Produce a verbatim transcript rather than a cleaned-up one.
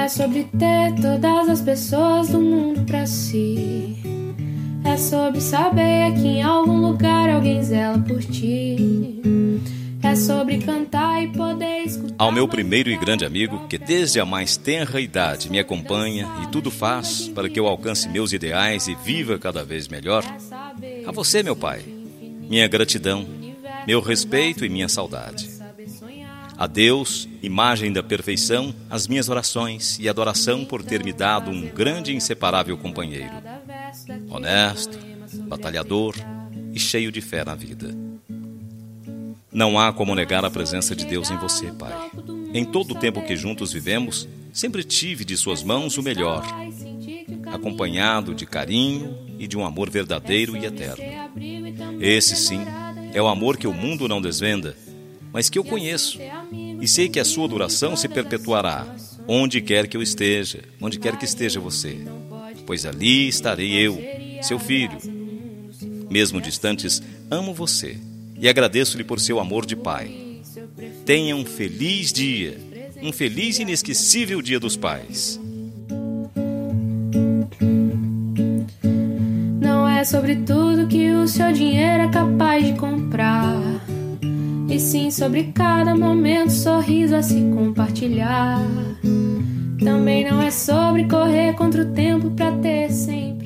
é sobre ter todas as pessoas do mundo pra si. É sobre saber que em algum lugar alguém zela por ti. É sobre cantar e poder escutar. Ao meu primeiro e grande amigo, que desde a mais tenra idade me acompanha e tudo faz para que eu alcance meus ideais e viva cada vez melhor. A você, meu pai, minha gratidão, meu respeito e minha saudade. A Deus, imagem da perfeição, as minhas orações e adoração por ter me dado um grande e inseparável companheiro. Honesto, batalhador e cheio de fé na vida. Não há como negar a presença de Deus em você, pai. Em todo o tempo que juntos vivemos, sempre tive de suas mãos o melhor, acompanhado de carinho e de um amor verdadeiro e eterno. Esse, sim, é o amor que o mundo não desvenda, mas que eu conheço, e sei que a sua duração se perpetuará, onde quer que eu esteja, onde quer que esteja você, pois ali estarei eu, seu filho. Mesmo distantes, amo você e agradeço-lhe por seu amor de pai. Tenha um feliz dia, um feliz e inesquecível Dia dos Pais. Não é sobre tudo que o seu dinheiro é capaz de comprar, e sim sobre cada momento, sorriso a se compartilhar. Também não é sobre correr contra o tempo pra ter sempre